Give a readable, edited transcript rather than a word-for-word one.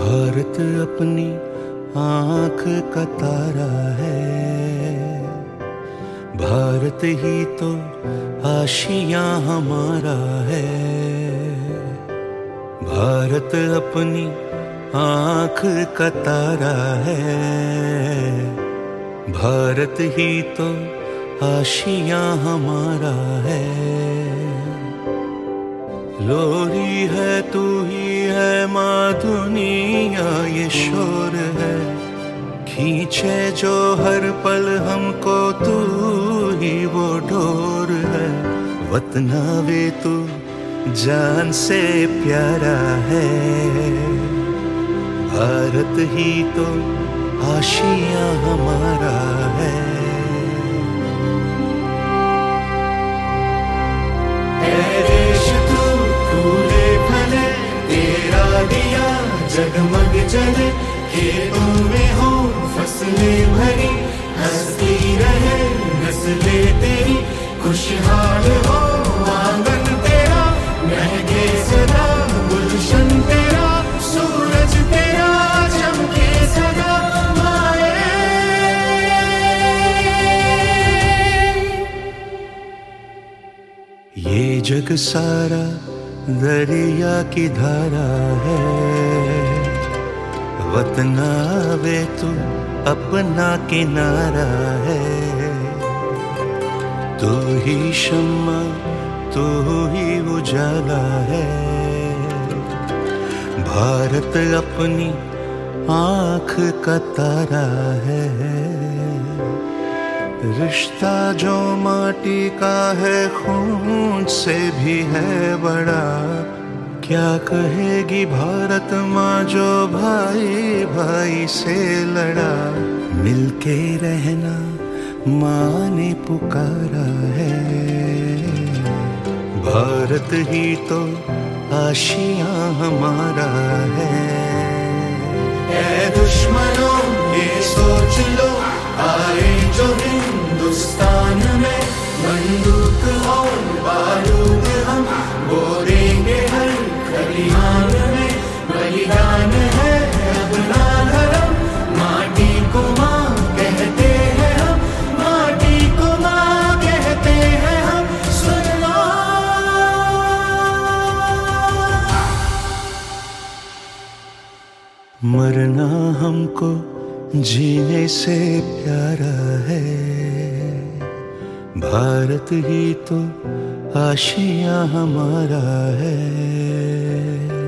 भारत अपनी आँख का तारा है, भारत ही तो आशियाँ हमारा है। भारत अपनी आँख का तारा है, भारत ही तो आशियाँ हमारा है। लोरी है तू ही है माँ दुनिया ये शोर है, खींचे जो हर पल हमको तू ही वो डोर है। वतना वे तू जान से प्यारा है, भारत ही तो आशियाँ हमारा है। दिया जगमग जले, खेतों में हो फसलें भरी, हंसती रहे नस्लें तेरी, खुशहाल हो आंगन तेरा, महके सदा गुलशन तेरा, सूरज तेरा चमके सदा माए। ये जग सारा दरिया की धारा है, वतना वे तू अपना किनारा है। तू ही शम्मा तू ही उजाला है, भारत अपनी आँख का तारा है। रिश्ता जो माटी का है खून से भी है बड़ा, क्या कहेगी भारत माँ जो भाई भाई से लड़ा। मिलके रहना माँ ने पुकारा है, भारत ही तो आशियाँ हमारा है। ऐ दुश्मनों ये सोच लो, आए जो हिंदुस्तान में, बंदूक और बारूद हम बोलेंगे हर खलिहान में। बलिदान है अपना धर्म, माटी को माँ कहते हैं हम, माटी को माँ कहते हैं हम। सुनो मरना हमको जीने से प्यारा है, भारत ही तो आशियाँ हमारा है।